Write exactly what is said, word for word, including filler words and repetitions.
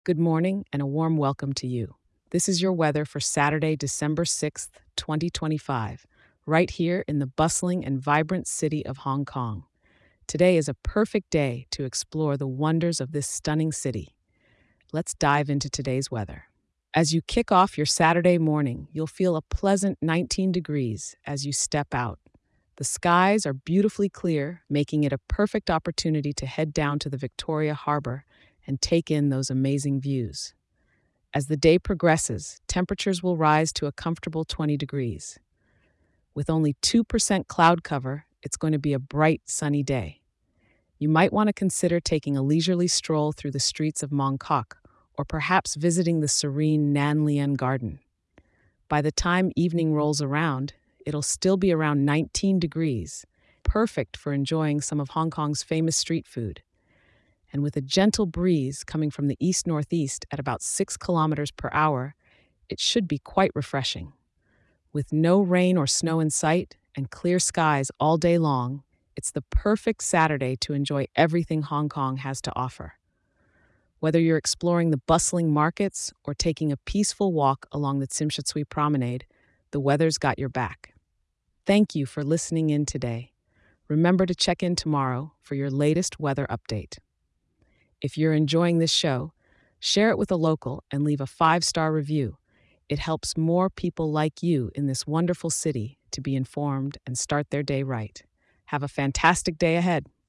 Good morning and a warm welcome to you. This is your weather for Saturday, December sixth, twenty twenty-five, right here in the bustling and vibrant city of Hong Kong. Today is a perfect day to explore the wonders of this stunning city. Let's dive into today's weather. As you kick off your Saturday morning, you'll feel a pleasant nineteen degrees as you step out. The skies are beautifully clear, making it a perfect opportunity to head down to the Victoria Harbor and take in those amazing views. As the day progresses, temperatures will rise to a comfortable twenty degrees. With only two percent cloud cover, it's going to be a bright, sunny day. You might want to consider taking a leisurely stroll through the streets of Mong Kok, or perhaps visiting the serene Nan Lian Garden. By the time evening rolls around, it'll still be around nineteen degrees, perfect for enjoying some of Hong Kong's famous street food. And with a gentle breeze coming from the east-northeast at about six kilometers per hour, it should be quite refreshing. With no rain or snow in sight and clear skies all day long, it's the perfect Saturday to enjoy everything Hong Kong has to offer. Whether you're exploring the bustling markets or taking a peaceful walk along the Tsim Sha Tsui Promenade, the weather's got your back. Thank you for listening in today. Remember to check in tomorrow for your latest weather update. If you're enjoying this show, share it with a local and leave a five-star review. It helps more people like you in this wonderful city to be informed and start their day right. Have a fantastic day ahead.